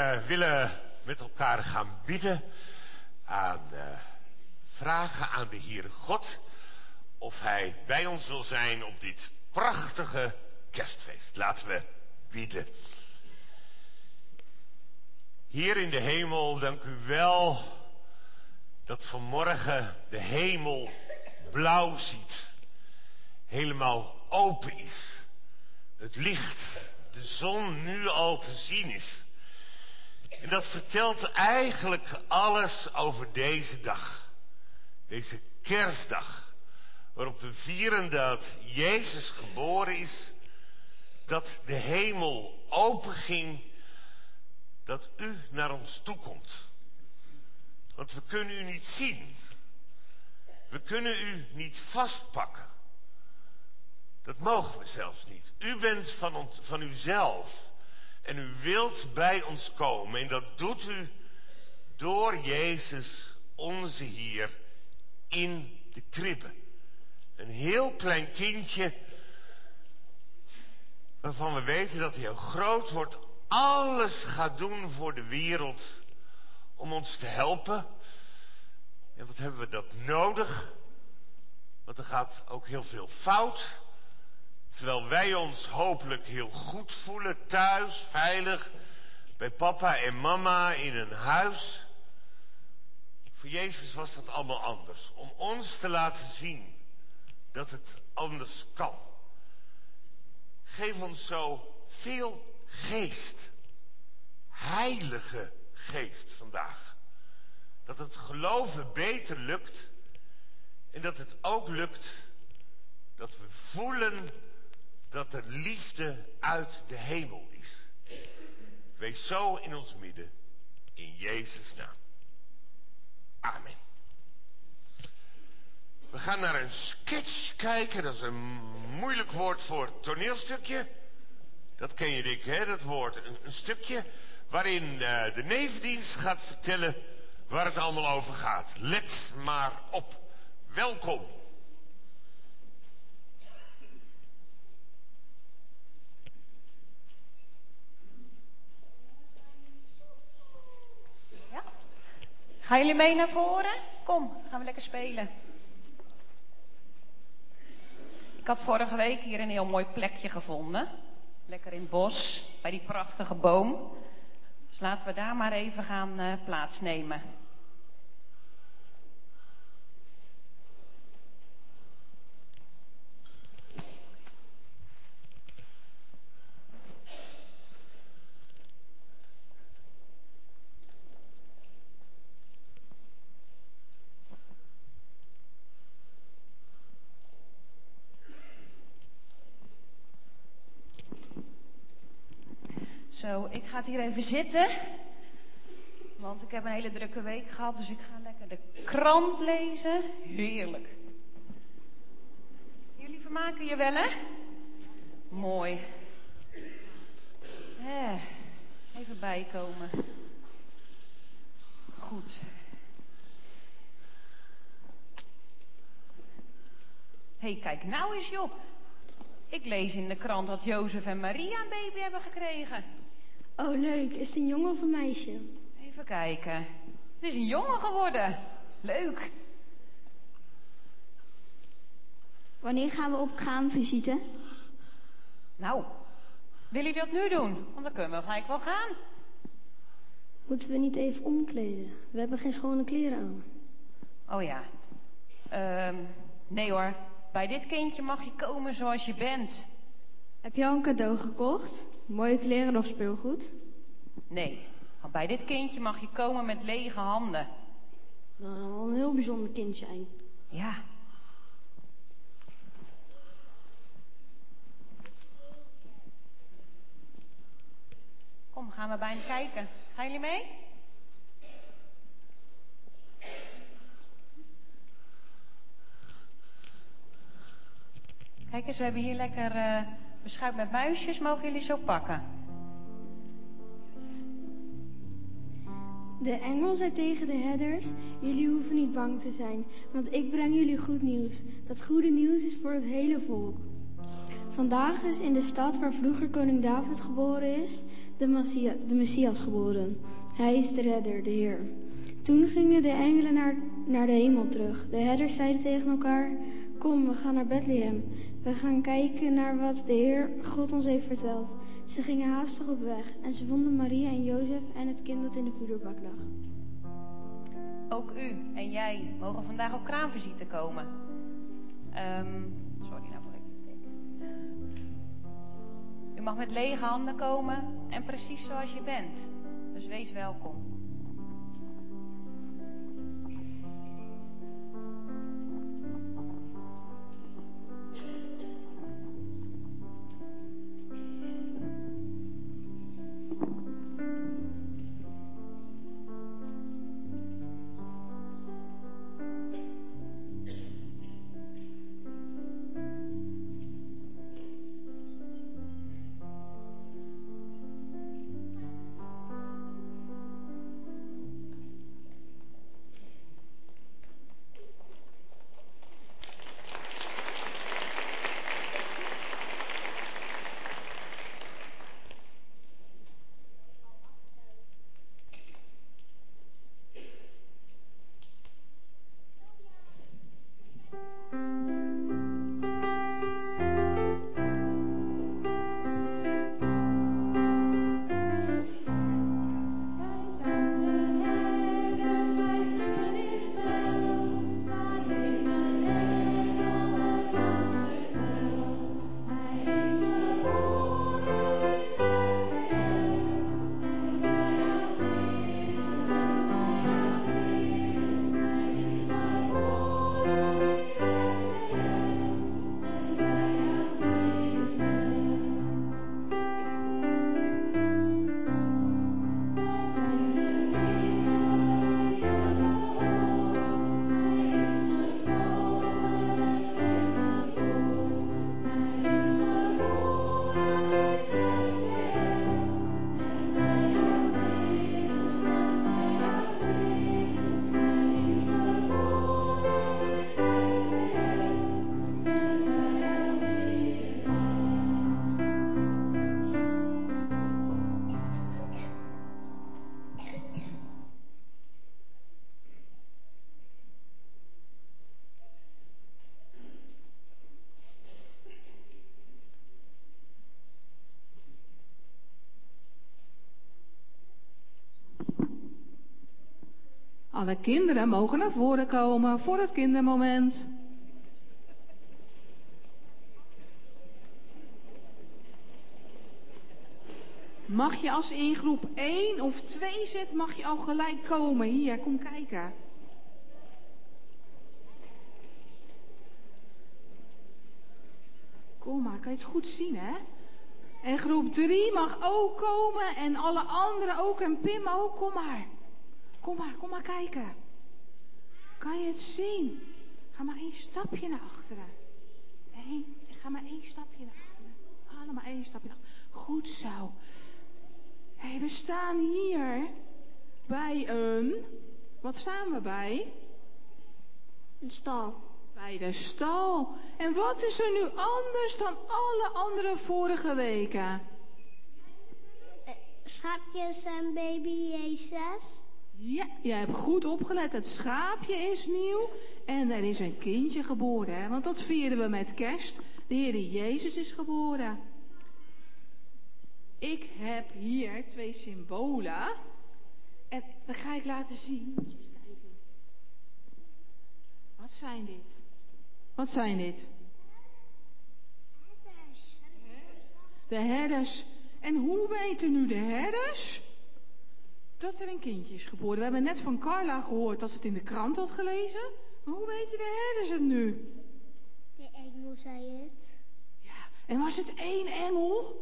willen met elkaar gaan bidden, vragen aan de Heere God of Hij bij ons wil zijn op dit prachtige kerstfeest. Laten we bidden. Heer in de hemel, dank u wel dat vanmorgen de hemel blauw ziet, helemaal open is. Het licht, de zon nu al te zien is. En dat vertelt eigenlijk alles over deze dag. Deze kerstdag. Waarop we vieren dat Jezus geboren is. Dat de hemel open ging. Dat u naar ons toe komt. Want we kunnen u niet zien. We kunnen u niet vastpakken. Dat mogen we zelfs niet. U bent van uzelf. En u wilt bij ons komen. En dat doet u door Jezus, onze Heer, in de kribbe. Een heel klein kindje, waarvan we weten dat hij heel groot wordt, alles gaat doen voor de wereld om ons te helpen. En wat hebben we dat nodig? Want er gaat ook heel veel fout. Terwijl wij ons hopelijk heel goed voelen thuis, veilig, bij papa en mama in een huis. Voor Jezus was dat allemaal anders. Om ons te laten zien dat het anders kan. Geef ons zo veel geest. Heilige geest vandaag. Dat het geloven beter lukt. En dat het ook lukt dat we voelen dat er liefde uit de hemel is. Wees zo in ons midden. In Jezus' naam. Amen. We gaan naar een sketch kijken. Dat is een moeilijk woord voor toneelstukje. Dat ken je denk ik, hè? Dat woord. Een stukje waarin de nevendienst gaat vertellen waar het allemaal over gaat. Let maar op. Welkom. Ja? Gaan jullie mee naar voren? Kom, gaan we lekker spelen. Ik had vorige week hier een heel mooi plekje gevonden. Lekker in het bos, bij die prachtige boom. Dus laten we daar maar even gaan plaatsnemen. Zo, ik ga hier even zitten. Want ik heb een hele drukke week gehad. Dus ik ga lekker de krant lezen. Heerlijk. Jullie vermaken je wel, hè? Mooi. Even bijkomen. Goed. Hé, kijk nou eens, joh. Ik lees in de krant dat Jozef en Maria een baby hebben gekregen. Oh, leuk. Is het een jongen of een meisje? Even kijken. Het is een jongen geworden. Leuk. Wanneer gaan we op kraamvisite? Nou, willen jullie dat nu doen? Want dan kunnen we gelijk wel gaan. Moeten we niet even omkleden? We hebben geen schone kleren aan. Oh ja. Nee hoor. Bij dit kindje mag je komen zoals je bent. Heb je al een cadeau gekocht? Mooie kleren of speelgoed? Nee. Want bij dit kindje mag je komen met lege handen. Nou, wel een heel bijzonder kind zijn. Ja. Kom, gaan we bijna kijken. Gaan jullie mee? Kijk eens, we hebben hier lekker beschuit met muisjes. Mogen jullie zo pakken? De engel zei tegen de herders: jullie hoeven niet bang te zijn, want ik breng jullie goed nieuws. Dat goede nieuws is voor het hele volk. Vandaag is in de stad waar vroeger koning David geboren is, de Messias geboren. Hij is de redder, de Heer. Toen gingen de engelen naar de hemel terug. De herders zeiden tegen elkaar: kom, we gaan naar Bethlehem. We gaan kijken naar wat de Heer God ons heeft verteld. Ze gingen haastig op weg en ze vonden Maria en Jozef en het kind dat in de voederbak lag. Ook u en jij mogen vandaag op kraamvisite komen. Sorry, nou voor ik de tekst. U mag met lege handen komen en precies zoals je bent. Dus wees welkom. Alle kinderen mogen naar voren komen voor het kindermoment. Mag je als je in groep 1 of 2 zit, mag je al gelijk komen. Hier, kom kijken. Kom maar, kan je het goed zien, hè? En groep 3 mag ook komen en alle anderen ook en Pim ook, kom maar. Kom maar kijken. Kan je het zien? Ga maar 1 stapje naar achteren. Ga maar 1 stapje naar achteren. Allemaal 1 stapje naar achteren. Goed zo. Hé, we staan hier bij een... Wat staan we bij? Een stal. Bij de stal. En wat is er nu anders dan alle andere vorige weken? Schaapjes en baby Jezus. Ja, jij hebt goed opgelet. Het schaapje is nieuw en er is een kindje geboren. Hè? Want dat vieren we met kerst. De Heer Jezus is geboren. Ik heb hier 2 symbolen. En dat ga ik laten zien. Moet je eens kijken. Wat zijn dit? Wat zijn dit? Herders. De herders. En hoe weten nu de herders dat er een kindje is geboren? We hebben net van Carla gehoord dat ze het in de krant had gelezen. Maar hoe weten de herders het nu? De engel zei het. Ja, en was het 1 engel?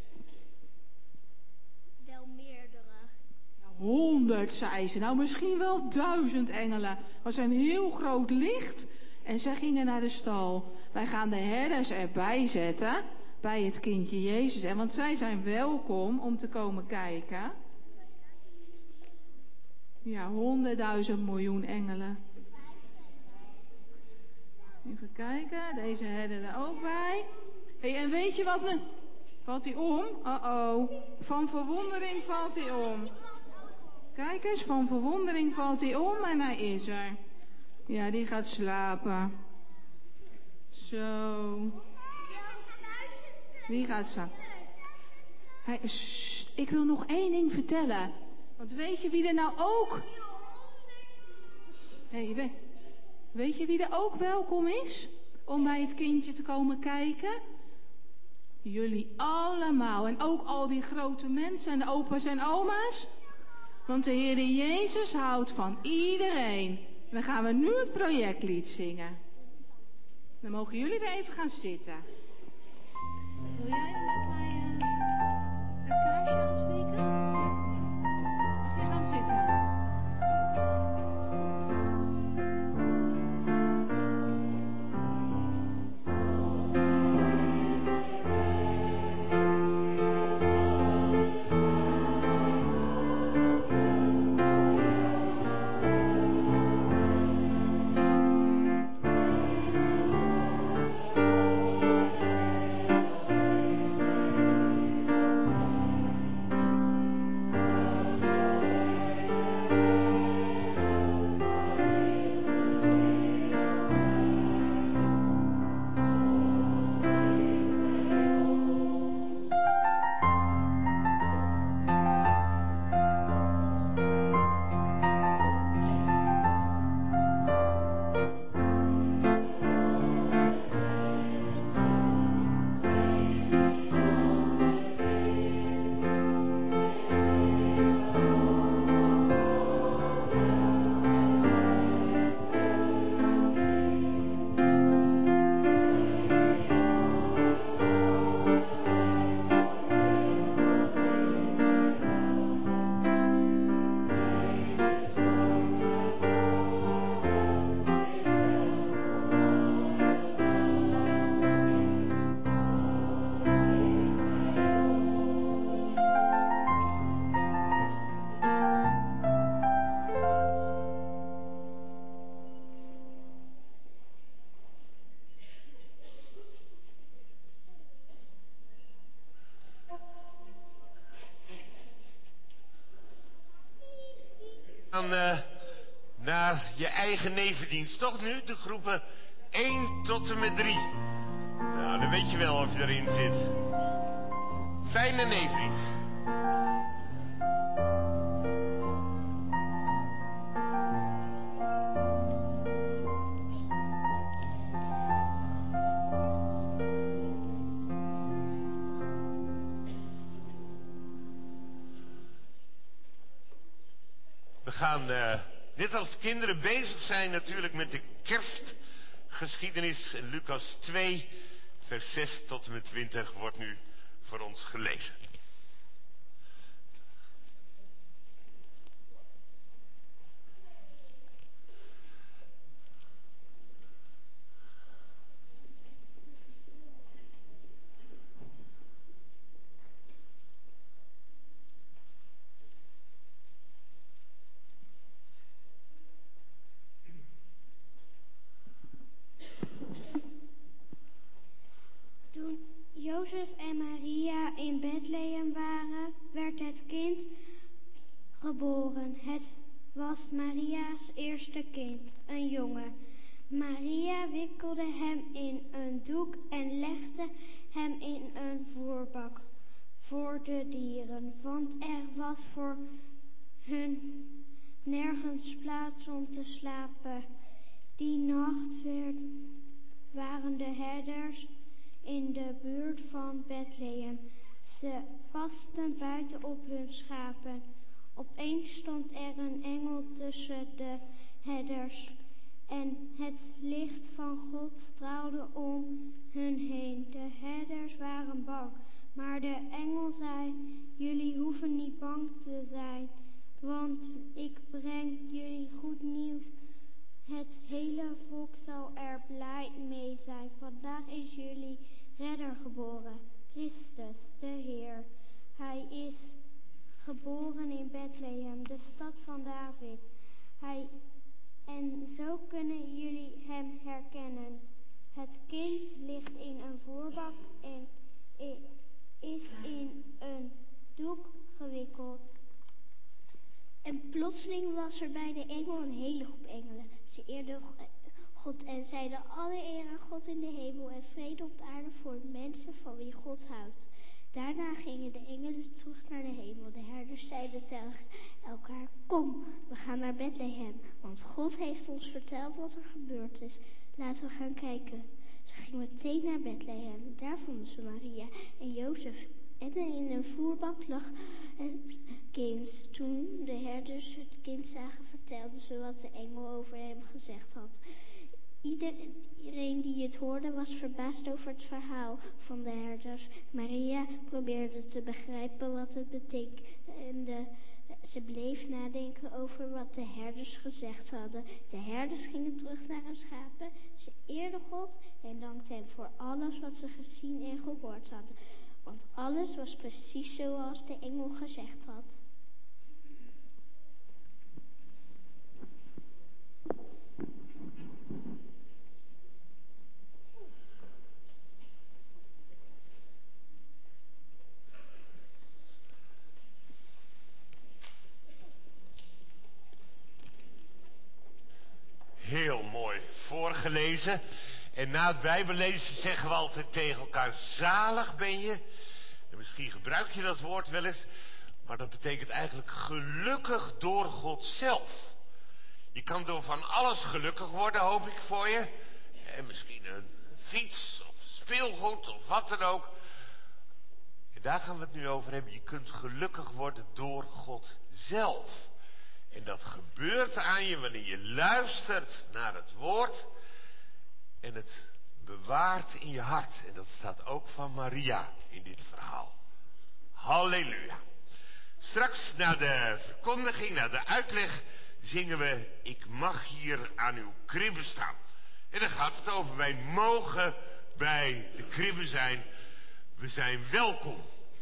Wel meerdere. Ja, 100, zei ze. Nou, misschien wel 1000 engelen. Het was een heel groot licht. En zij gingen naar de stal. Wij gaan de herders erbij zetten. Bij het kindje Jezus. En want zij zijn welkom om te komen kijken. Ja, 100.000 miljoen engelen. Even kijken, deze herder er ook bij. Hey, en weet je wat Valt hij om? Uh-oh. Van verwondering valt hij om. Kijk eens, van verwondering valt hij om en hij is er. Ja, die gaat slapen. Zo. Die gaat slapen. Ik wil nog één ding vertellen. Want weet je wie er nou ook... Weet je wie er ook welkom is? Om bij het kindje te komen kijken? Jullie allemaal. En ook al die grote mensen en opa's en oma's. Want de Heere Jezus houdt van iedereen. En dan gaan we nu het projectlied zingen. Dan mogen jullie weer even gaan zitten. Wil jij met mij het kaarsje aansteken? Mag je gaan zitten? Naar je eigen nevendienst, toch nu? De groepen 1 tot en met 3. Nou, dan weet je wel of je erin zit. Fijne nevendienst. We gaan, net als de kinderen, bezig zijn natuurlijk met de kerstgeschiedenis. En Lucas 2, vers 6 tot en met 20 wordt nu voor ons gelezen. Toen Jozef en Maria in Bethlehem waren, werd het kind geboren. Het was Maria's eerste kind, een jongen. Maria wikkelde hem in een doek en legde hem in een voerbak voor de dieren, want er was voor hun nergens plaats om te slapen. Die nacht waren de herders in de buurt van Bethlehem. Ze pasten buiten op hun schapen. Opeens stond er een engel tussen de herders en het licht van God straalde om hun heen. De herders waren bang, maar de engel zei: jullie hoeven niet bang te zijn, want ik breng jullie goed nieuws. Het hele volk zal er blij mee zijn. Vandaag is jullie redder geboren, Christus, de Heer. Hij is geboren in Bethlehem, de stad van David. En zo kunnen jullie hem herkennen. Het kind ligt in een voerbak is in een doek gewikkeld. En plotseling was er bij de engel een hele groep engelen. Ze eerden God en zeiden alle eer aan God in de hemel en vrede op aarde voor mensen van wie God houdt. Daarna gingen de engelen terug naar de hemel. De herders zeiden tegen elkaar, kom, we gaan naar Bethlehem, want God heeft ons verteld wat er gebeurd is. Laten we gaan kijken. Ze gingen meteen naar Bethlehem. Daar vonden ze Maria en Jozef. En in een voerbak lag het kind. Toen de herders het kind zagen, vertelden ze wat de engel over hem gezegd had. Iedereen die het hoorde was verbaasd over het verhaal van de herders. Maria probeerde te begrijpen wat het betekende. Ze bleef nadenken over wat de herders gezegd hadden. De herders gingen terug naar hun schapen. Ze eerden God en dankten hem voor alles wat ze gezien en gehoord hadden. Want alles was precies zoals de engel gezegd had. Heel mooi voorgelezen. En na het Bijbellezen zeggen we altijd tegen elkaar, zalig ben je. En misschien gebruik je dat woord wel eens, maar dat betekent eigenlijk gelukkig door God zelf. Je kan door van alles gelukkig worden, hoop ik voor je. En misschien een fiets of speelgoed of wat dan ook. En daar gaan we het nu over hebben. Je kunt gelukkig worden door God zelf. En dat gebeurt aan je wanneer je luistert naar het woord en het bewaart in je hart. En dat staat ook van Maria in dit verhaal. Halleluja. Straks na de verkondiging, na de uitleg, zingen we, ik mag hier aan uw kribbe staan. En dan gaat het over, wij mogen bij de kribbe zijn. We zijn welkom.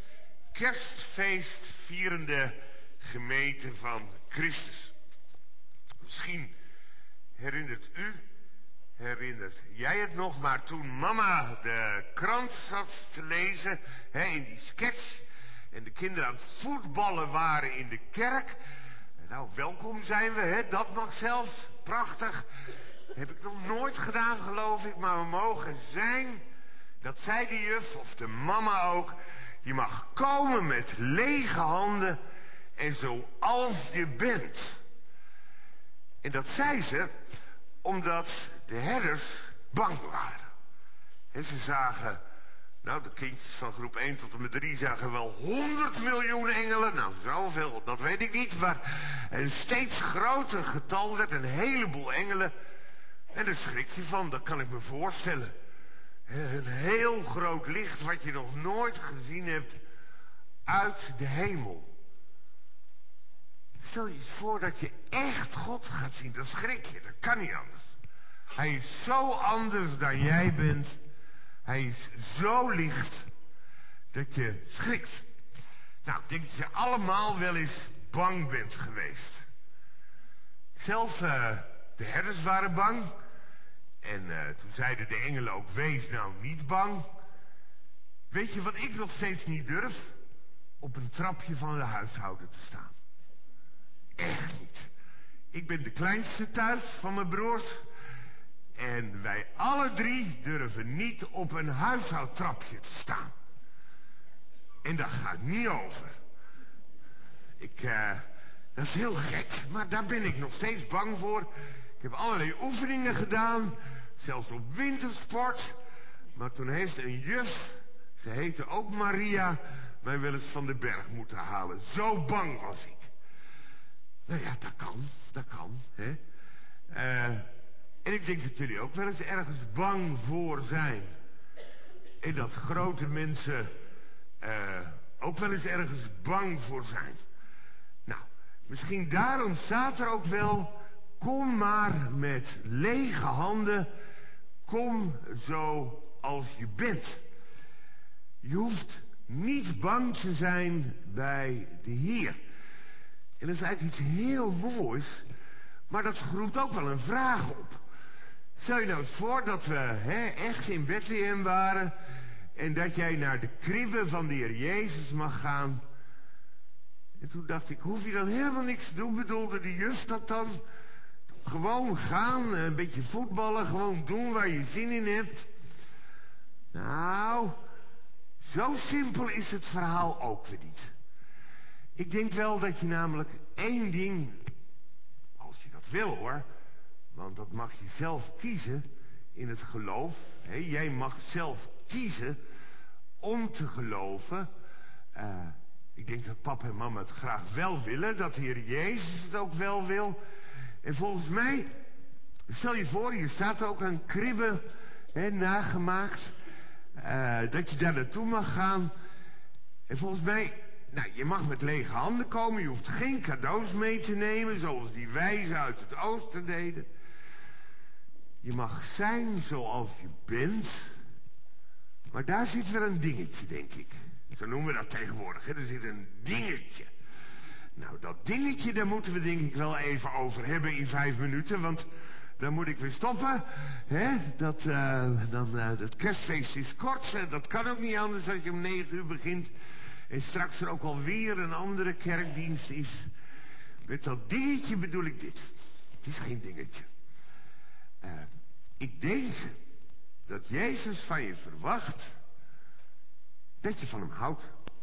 Kerstfeest vierende gemeente van Christus. Misschien herinnert jij het nog, maar toen mama de krant zat te lezen, in die sketch, en de kinderen aan het voetballen waren in de kerk. Nou, welkom zijn we, dat mag zelfs, prachtig. Heb ik nog nooit gedaan, geloof ik, maar we mogen zijn. Dat zei de juf, of de mama ook. Je mag komen met lege handen en zoals je bent. En dat zei ze omdat de herders bang waren. En ze zagen, nou de kindjes van groep 1 tot en met 3 zagen wel 100 miljoen engelen. Nou zoveel, dat weet ik niet, maar een steeds groter getal met een heleboel engelen. En daar schrikt je van, dat kan ik me voorstellen. Een heel groot licht wat je nog nooit gezien hebt uit de hemel. Stel je eens voor dat je echt God gaat zien, dan schrik je, dat kan niet anders. Hij is zo anders dan jij bent. Hij is zo licht dat je schrikt. Nou, ik denk dat je allemaal wel eens bang bent geweest. Zelfs de herders waren bang. En toen zeiden de engelen ook, wees nou niet bang. Weet je wat ik nog steeds niet durf? Op een trapje van de huishouden te staan. Echt niet. Ik ben de kleinste thuis van mijn broers. En wij alle 3 durven niet op een huishoudtrapje te staan. En dat gaat niet over. Dat is heel gek, maar daar ben ik nog steeds bang voor. Ik heb allerlei oefeningen gedaan, zelfs op wintersport. Maar toen heeft een juf, ze heette ook Maria, mij wel eens van de berg moeten halen. Zo bang was ik. Nou ja, dat kan, hè. En ik denk dat jullie ook wel eens ergens bang voor zijn. En dat grote mensen ook wel eens ergens bang voor zijn. Nou, misschien daarom staat er ook wel, kom maar met lege handen, kom zo als je bent. Je hoeft niet bang te zijn bij de Heer. En dat is eigenlijk iets heel moois, maar dat roept ook wel een vraag op. Stel je nou eens voor dat we echt in Bethlehem waren En dat jij naar de kribbe van de Heer Jezus mag gaan. En toen dacht ik, hoef je dan helemaal niks te doen? Bedoelde de juf dat dan? Gewoon gaan, een beetje voetballen, gewoon doen waar je zin in hebt. Nou, zo simpel is het verhaal ook weer niet. Ik denk wel dat je namelijk één ding, als je dat wil hoor, want dat mag je zelf kiezen in het geloof. Jij mag zelf kiezen om te geloven. Ik denk dat papa en mama het graag wel willen, dat de Heer Jezus het ook wel wil. En volgens mij, stel je voor, hier staat ook een kribbe nagemaakt, dat je daar naartoe mag gaan. En volgens mij, nou, je mag met lege handen komen, je hoeft geen cadeaus mee te nemen, zoals die wijzen uit het oosten deden. Je mag zijn zoals je bent, maar daar zit wel een dingetje, denk ik. Zo noemen we dat tegenwoordig, er zit een dingetje. Nou, dat dingetje, daar moeten we denk ik wel even over hebben in 5 minuten, want dan moet ik weer stoppen. Het kerstfeest is kort, dat kan ook niet anders als je om 9 uur begint. En straks er ook alweer een andere kerkdienst is. Met dat dingetje bedoel ik dit. Het is geen dingetje. Ik denk dat Jezus van je verwacht dat je van hem houdt.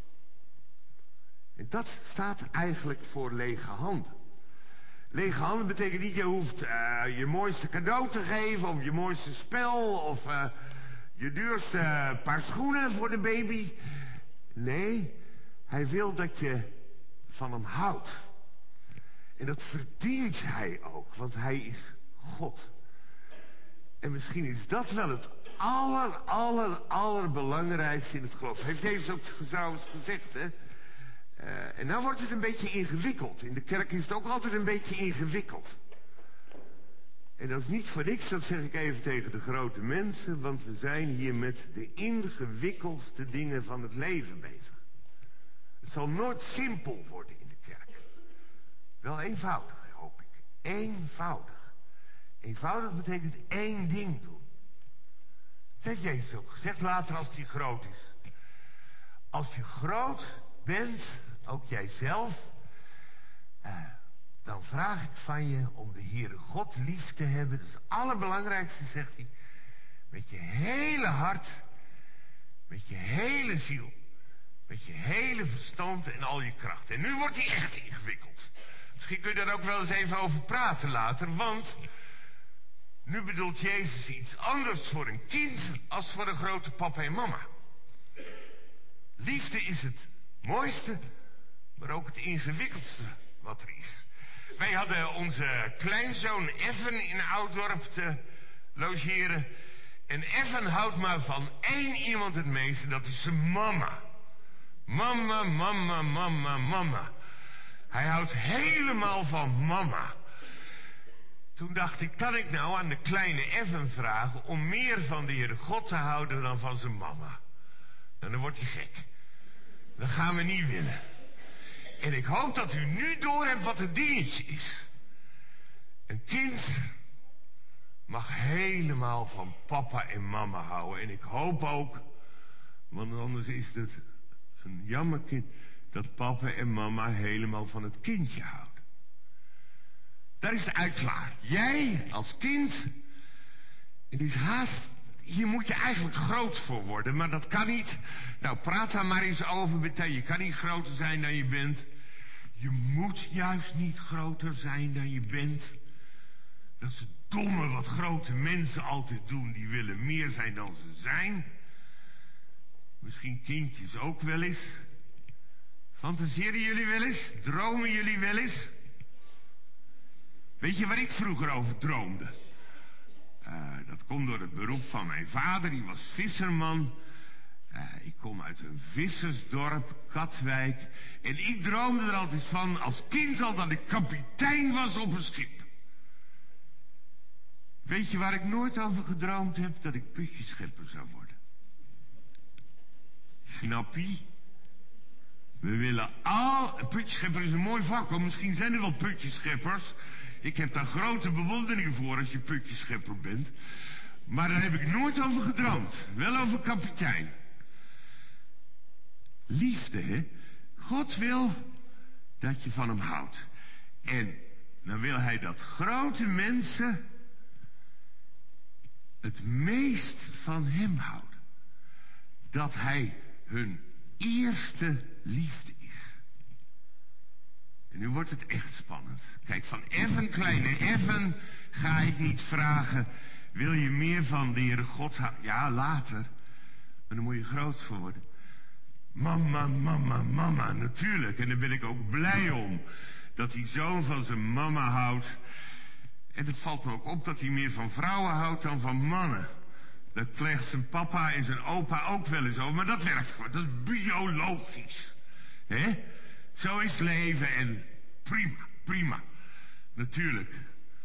En dat staat eigenlijk voor lege handen. Lege handen betekent niet, je hoeft je mooiste cadeau te geven, of je mooiste spel, of je duurste paar schoenen voor de baby. Nee, hij wil dat je van hem houdt. En dat verdient hij ook, want hij is God. En misschien is dat wel het allerbelangrijkste in het geloof. Heeft Jezus ook trouwens gezegd, hè? En nou wordt het een beetje ingewikkeld. In de kerk is het ook altijd een beetje ingewikkeld. En dat is niet voor niks, dat zeg ik even tegen de grote mensen, want we zijn hier met de ingewikkeldste dingen van het leven bezig. Het zal nooit simpel worden in de kerk. Wel eenvoudig, hoop ik. Eenvoudig. Eenvoudig betekent één ding doen. Dat heeft Jezus ook gezegd later als hij groot is. Als je groot bent, ook jijzelf, dan vraag ik van je om de Heere God lief te hebben. Dat is het allerbelangrijkste, zegt hij. Met je hele hart, met je hele ziel, met je hele verstand en al je kracht. En nu wordt hij echt ingewikkeld. Misschien kun je daar ook wel eens even over praten later, want nu bedoelt Jezus iets anders voor een kind als voor een grote papa en mama. Liefde is het mooiste, maar ook het ingewikkeldste wat er is. Wij hadden onze kleinzoon Evan in Ouddorp te logeren. En Evan houdt maar van één iemand het meest, en dat is zijn mama. Mama, mama, mama, mama. Hij houdt helemaal van mama. Toen dacht ik, kan ik nou aan de kleine Evan vragen om meer van de Heere God te houden dan van zijn mama? Nou, dan wordt hij gek. Dat gaan we niet willen. En ik hoop dat u nu doorhebt wat het dingetje is. Een kind mag helemaal van papa en mama houden. En ik hoop ook, want anders is het een jammer kind, dat papa en mama helemaal van het kindje houden. Daar is het uit klaar. Jij als kind, het is haast, hier moet je eigenlijk groot voor worden, maar dat kan niet. Nou, praat daar maar eens over meteen. Je kan niet groter zijn dan je bent. Je moet juist niet groter zijn dan je bent. Dat is het domme wat grote mensen altijd doen. Die willen meer zijn dan ze zijn. Misschien kindjes ook wel eens. Fantaseren jullie wel eens? Dromen jullie wel eens? Weet je waar ik vroeger over droomde? Dat komt door het beroep van mijn vader. Die was visserman. Ik kom uit een vissersdorp, Katwijk. En ik droomde er altijd van, als kind al, dat ik kapitein was op een schip. Weet je waar ik nooit over gedroomd heb? Dat ik putjeschepper zou worden. Snap je? We willen al... Putjeschepper is een mooi vak, hoor. Misschien zijn er wel putjescheppers. Ik heb daar grote bewondering voor als je putjeschepper bent. Maar daar heb ik nooit over gedroomd. Wel over kapitein. Liefde, hè? God wil dat je van hem houdt. En dan wil hij dat grote mensen het meest van hem houden. Dat hij hun eerste liefde is. En nu wordt het echt spannend. Kijk, van Evan, kleine Evan, ga ik niet vragen, wil je meer van de Heere God houden? Ja, later. Maar dan moet je groot voor worden. Mama, mama, mama, natuurlijk. En daar ben ik ook blij om. Dat die zoon van zijn mama houdt. En het valt me ook op dat hij meer van vrouwen houdt dan van mannen. Dat pleegt zijn papa en zijn opa ook wel eens over. Maar dat werkt gewoon. Dat is biologisch. Hè? Zo is het leven en prima, prima. Natuurlijk.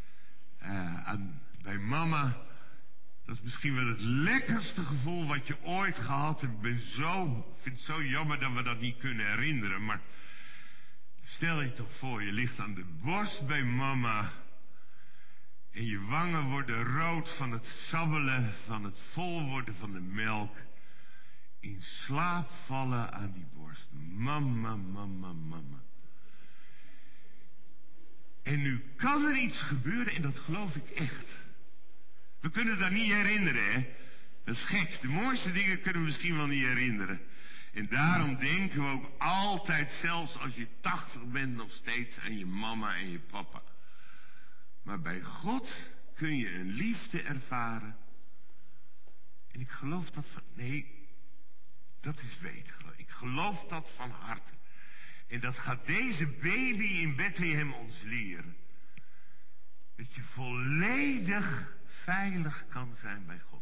Bij mama, dat is misschien wel het lekkerste gevoel wat je ooit gehad hebt. Ik vind het zo jammer dat we dat niet kunnen herinneren. Maar stel je toch voor, je ligt aan de borst bij mama. En je wangen worden rood van het sabbelen, van het vol worden van de melk. In slaap vallen aan die borst. Mama, mama, mama. En nu kan er iets gebeuren en dat geloof ik echt. We kunnen dat niet herinneren, hè. Dat is gek. De mooiste dingen kunnen we misschien wel niet herinneren. En daarom denken we ook altijd, zelfs als je 80 bent, nog steeds aan je mama en je papa. Maar bij God kun je een liefde ervaren. En ik geloof dat van... Nee, dat is weten. Ik geloof dat van harte. En dat gaat deze baby in Bethlehem ons leren. Dat je volledig veilig kan zijn bij God.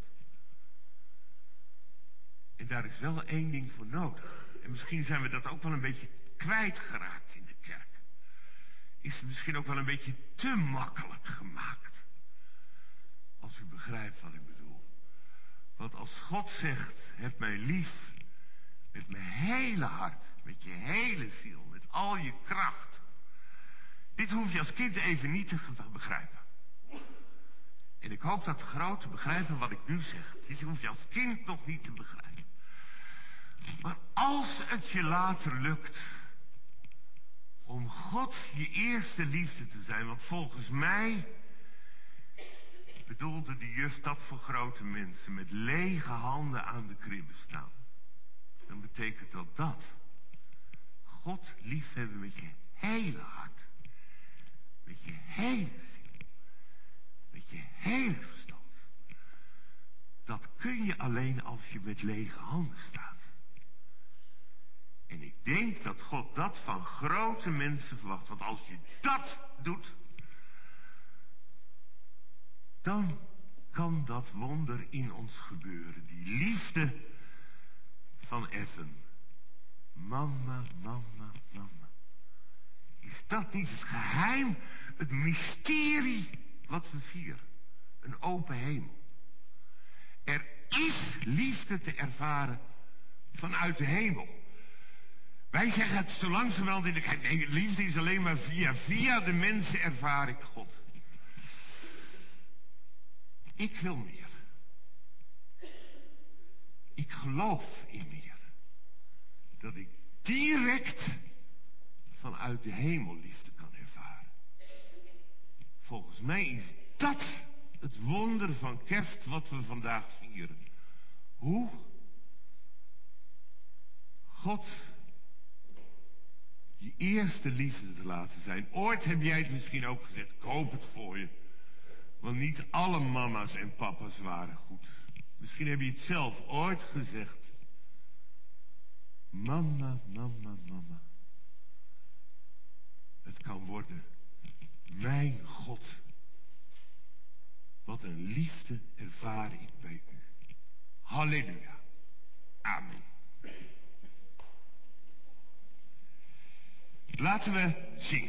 En daar is wel één ding voor nodig. En misschien zijn we dat ook wel een beetje kwijtgeraakt in de kerk. Is het misschien ook wel een beetje te makkelijk gemaakt. Als u begrijpt wat ik bedoel. Want als God zegt, heb mij lief. Met mijn hele hart. Met je hele ziel. Met al je kracht. Dit hoef je als kind even niet te begrijpen. En ik hoop dat de groten begrijpen wat ik nu zeg. Dit hoef je als kind nog niet te begrijpen. Maar als het je later lukt om God je eerste liefde te zijn, want volgens mij bedoelde de juf dat voor grote mensen met lege handen aan de kribbe staan. Dan betekent dat God liefhebben met je hele hart, met je hele ziel, met je hele verstand. Dat kun je alleen als je met lege handen staat. En ik denk dat God dat van grote mensen verwacht. Want als je dat doet, dan kan dat wonder in ons gebeuren. Die liefde van Evan. Mama, mama, mama. Is dat niet het geheim, het mysterie wat we vieren? Een open hemel. Er is liefde te ervaren vanuit de hemel. Wij zeggen het zo langzamerhand in de kerk. Nee, liefde is alleen maar via de mensen ervaar ik God. Ik wil meer. Ik geloof in meer. Dat ik direct vanuit de hemel liefde kan ervaren. Volgens mij is dat het wonder van kerst wat we vandaag vieren. Hoe God je eerste liefde te laten zijn. Ooit heb jij het misschien ook gezegd, ik hoop het voor je. Want niet alle mama's en papa's waren goed. Misschien heb je het zelf ooit gezegd. Mama, mama, mama. Het kan worden. Mijn God. Wat een liefde ervaar ik bij u. Halleluja. Amen. Laten we zingen.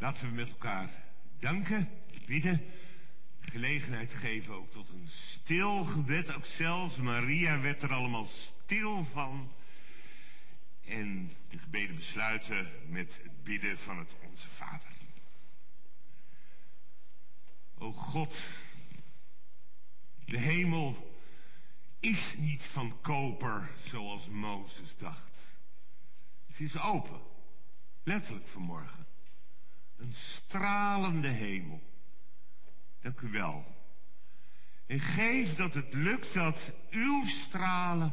Laten we met elkaar danken, bidden, gelegenheid geven ook tot een stil gebed. Ook zelfs Maria werd er allemaal stil van. En de gebeden besluiten met het bidden van het Onze Vader. O God, de hemel is niet van koper zoals Mozes dacht. Ze is open, letterlijk vanmorgen. Een stralende hemel. Dank u wel. En geef dat het lukt dat uw stralen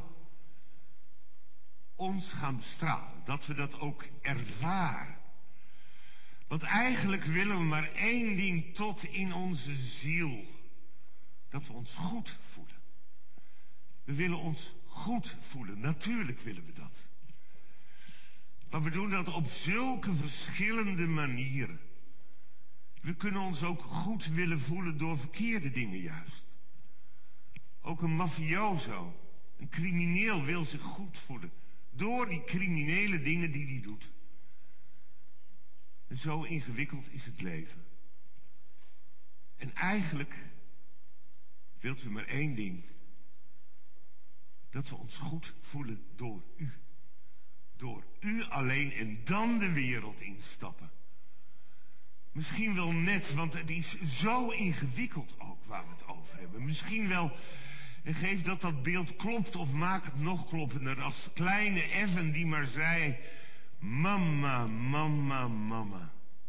ons gaan bestralen. Dat we dat ook ervaren. Want eigenlijk willen we maar één ding tot in onze ziel. Dat we ons goed voelen. We willen ons goed voelen. Natuurlijk willen we dat. Maar we doen dat op zulke verschillende manieren. We kunnen ons ook goed willen voelen door verkeerde dingen juist. Ook een mafioso, een crimineel wil zich goed voelen. Door die criminele dingen die hij doet. En zo ingewikkeld is het leven. En eigenlijk wilt u maar één ding. Dat we ons goed voelen door u. Door u alleen en dan de wereld instappen. Misschien wel net, want het is zo ingewikkeld ook waar we het over hebben. Misschien wel, en geef dat beeld klopt of maak het nog kloppender. Als kleine Evan die maar zei, mama, mama, mama.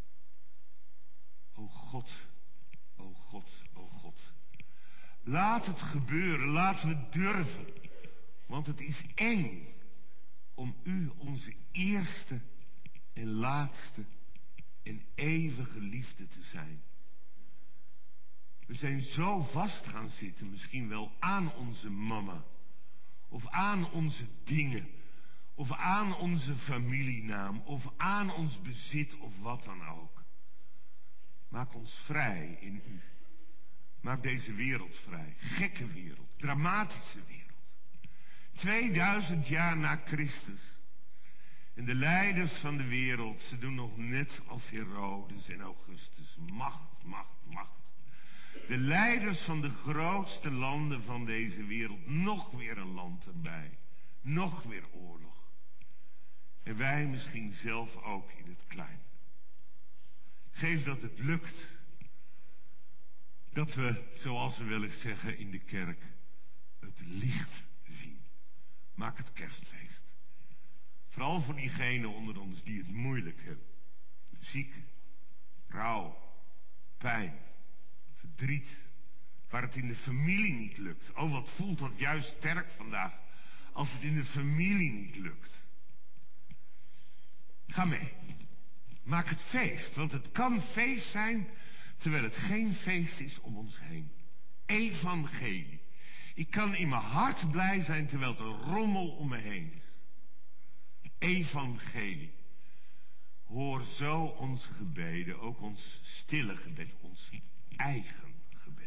O God, o God, o God. Laat het gebeuren, laten we durven. Want het is eng om u onze eerste en laatste en eeuwige liefde te zijn. We zijn zo vast gaan zitten, misschien wel aan onze mama. Of aan onze dingen. Of aan onze familienaam. Of aan ons bezit of wat dan ook. Maak ons vrij in u. Maak deze wereld vrij. Gekke wereld. Dramatische wereld. 2000 jaar na Christus. En de leiders van de wereld, ze doen nog net als Herodes en Augustus. Macht, macht, macht. De leiders van de grootste landen van deze wereld. Nog weer een land erbij. Nog weer oorlog. En wij misschien zelf ook in het klein. Geef dat het lukt. Dat we, zoals we wel eens zeggen in de kerk, het licht zien. Maak het kerstfeest. Vooral voor diegenen onder ons die het moeilijk hebben. Ziek, rouw, pijn, verdriet. Waar het in de familie niet lukt. Oh, wat voelt dat juist sterk vandaag. Als het in de familie niet lukt. Ga mee. Maak het feest. Want het kan feest zijn, terwijl het geen feest is om ons heen. Evangelie. Ik kan in mijn hart blij zijn, terwijl het een rommel om me heen is. Evangelie. Hoor zo onze gebeden, ook ons stille gebed, ons eigen gebed.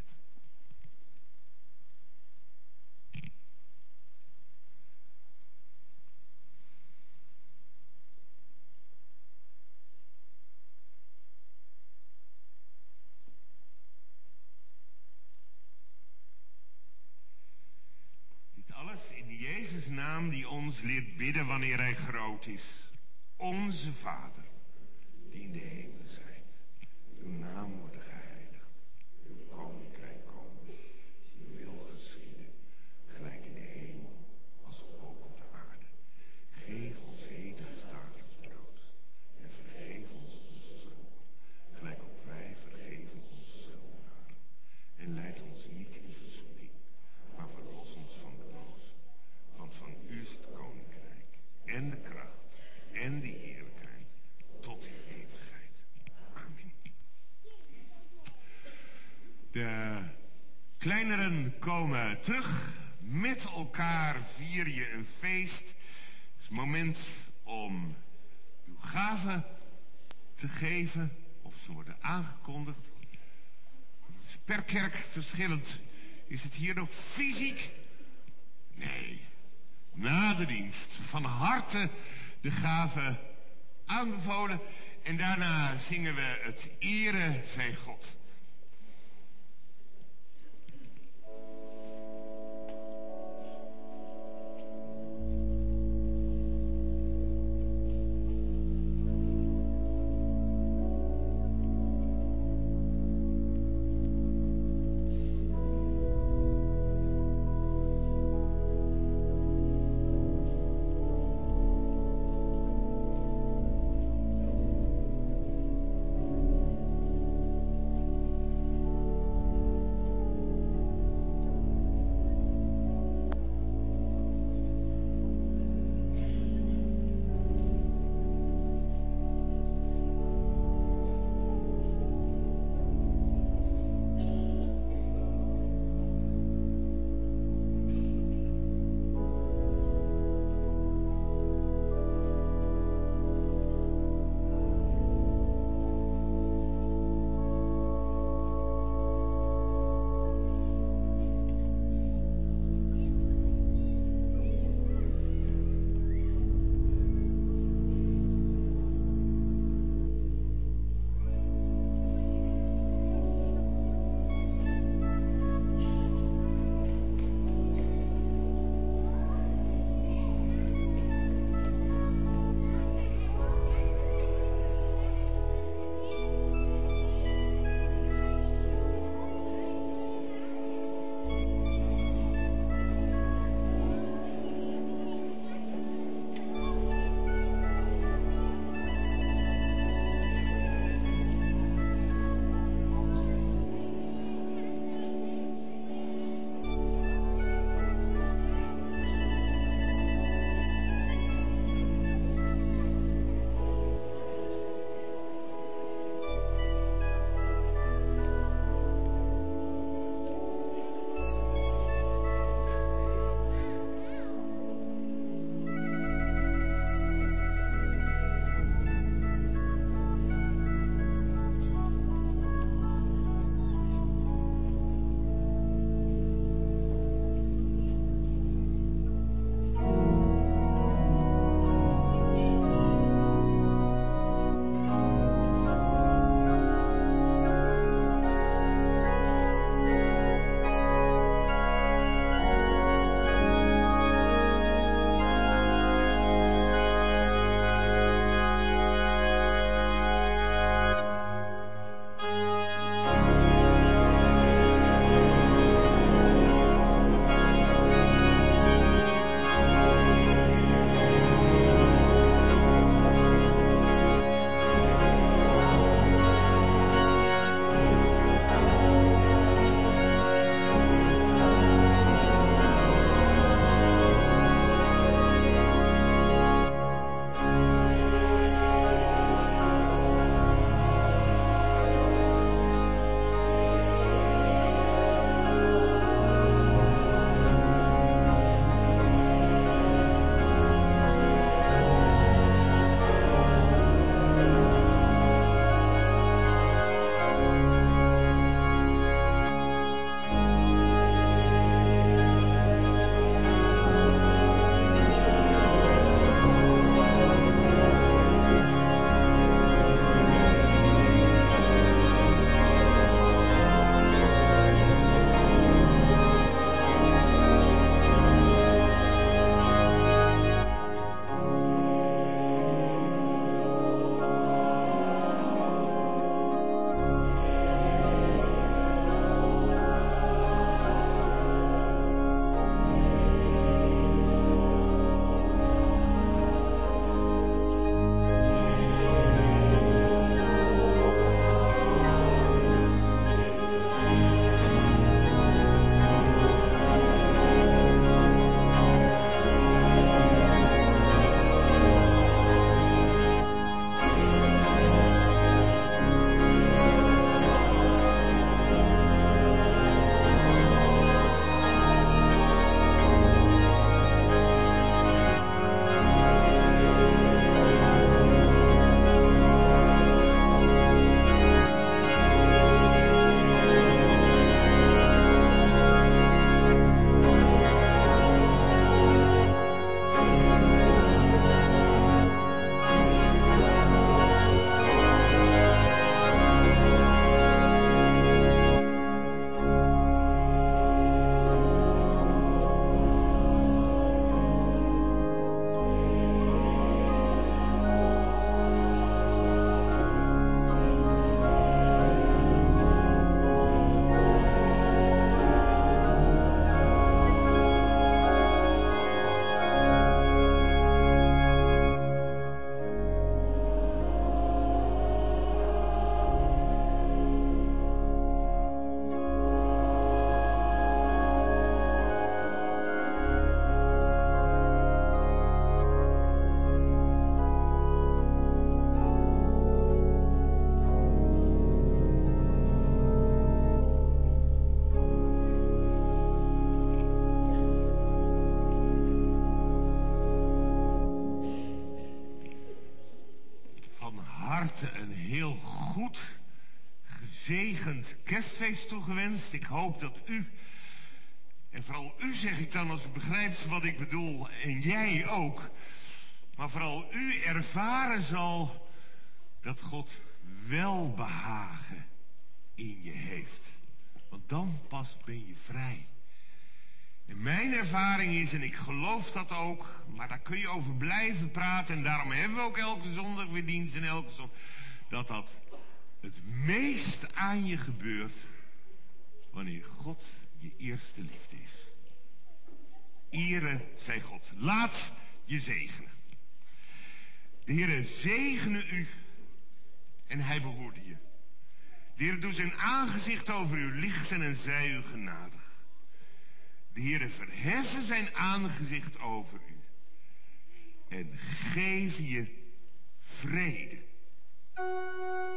Dit alles in Jezus' naam die ons leert bidden wanneer hij groot is. Onze Vader, die in de hemel zijt. Uw naam wordt geheiligd. Uw koninkrijk komen. Uw wil geschieden. Gelijk in de hemel als ook op de aarde. Geef ons heden ons dagelijks brood. En vergeef ons onze schuld. Gelijk ook wij vergeven onze schuldenaren. En leid ons niet in verzoeking. Maar verlos ons van de boze. Want van u is het koninkrijk. En de kracht. En de heerlijkheid tot in eeuwigheid. Amen. De kleineren komen terug. Met elkaar vier je een feest. Het is het moment om uw gaven te geven. Of ze worden aangekondigd. Het is per kerk verschillend. Is het hier nog fysiek? Nee. Na de dienst. Van harte de gave aanbevolen. En daarna zingen we het Ere zij God. harte een heel goed, gezegend kerstfeest toegewenst. Ik hoop dat u, en vooral u zeg ik dan als u begrijpt wat ik bedoel, en jij ook, maar vooral u ervaren zal dat God welbehagen in je heeft. Want dan pas ben je vrij. En mijn ervaring is, en ik geloof dat ook, maar daar kun je over blijven praten, en daarom hebben we ook elke zondag weer dienst en elke zondag, dat het meest aan je gebeurt wanneer God je eerste liefde is. Ere zij God. Laat je zegenen. De Heere zegene u en hij behoede je. De Heere doet zijn aangezicht over u lichten en zij u genadig. De Heere verheffen zijn aangezicht over u en geef je vrede.